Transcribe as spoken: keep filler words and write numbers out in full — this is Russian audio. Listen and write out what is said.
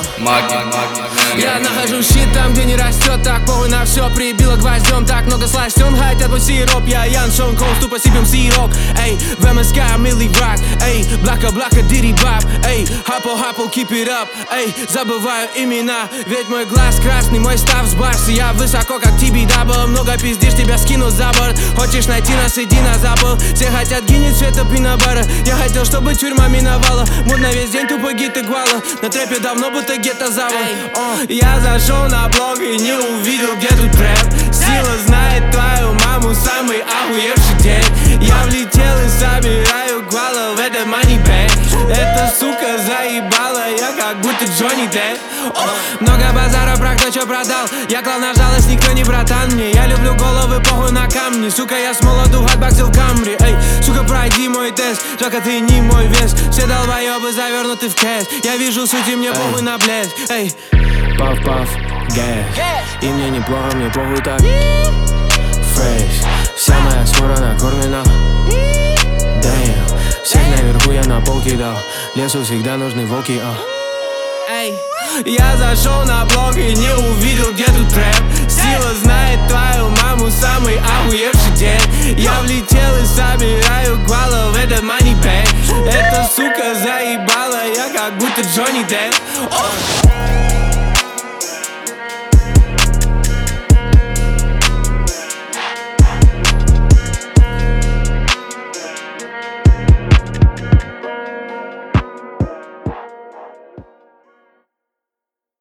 Магия, магия. Я нахожу щит там, где не растет. Так похуй на все, прибило гвоздем. Так много сластен, хотят мой сироп. Я Ян Шон Коул, тупо сыпем сироп. Эй, в эм эс ка милый рак. Эй, блака-блака, дири баб. Эй, хапл-хапл, keep it up. Эй, забываю имена, ведь мой глаз красный, мой став с барса. Я высоко, как Тиби Дабл. Много пиздишь, тебя скину за борт. Хочешь найти нас, иди на запад. Все хотят гинить цвета пинобара. Я хотел, чтобы тюрьма миновала. Модно весь день, тупо гит и гвала. На трэпе давно, будто гетто-завод. Я зашел на блог и не увидел, где тут рэп. Сила знает твою маму, самый охуевший день. Я влетел и собираю гвала в этот манибэк. Эта сука заебала, я как будто Джонни Депп. Много базара про кто чё продал. Я клал на жалость, никто не братан мне. Я люблю головы, похуй на камни. Сука, я с молоду отбаксил в Камри. Эй, сука, пройди мой тест. Жалко, ты не мой вес. Все долбоёбы завернуты в кэш. Я вижу суть и мне похуй на блеск. Эй, паф-паф, гэш. И мне неплохо, мне похуй так. Фрейш, вся моя скоро накормлена. Damn, всех наверху я на пол кидал. Лесу всегда нужны волки, а. Эй, я зашел на блог и не увидел, где тут рэп. Сила знает твою маму, самый охуевший день. Я влетел и собираю гвала в этот манибэк. Эта сука заебала, я как будто Джонни Депп.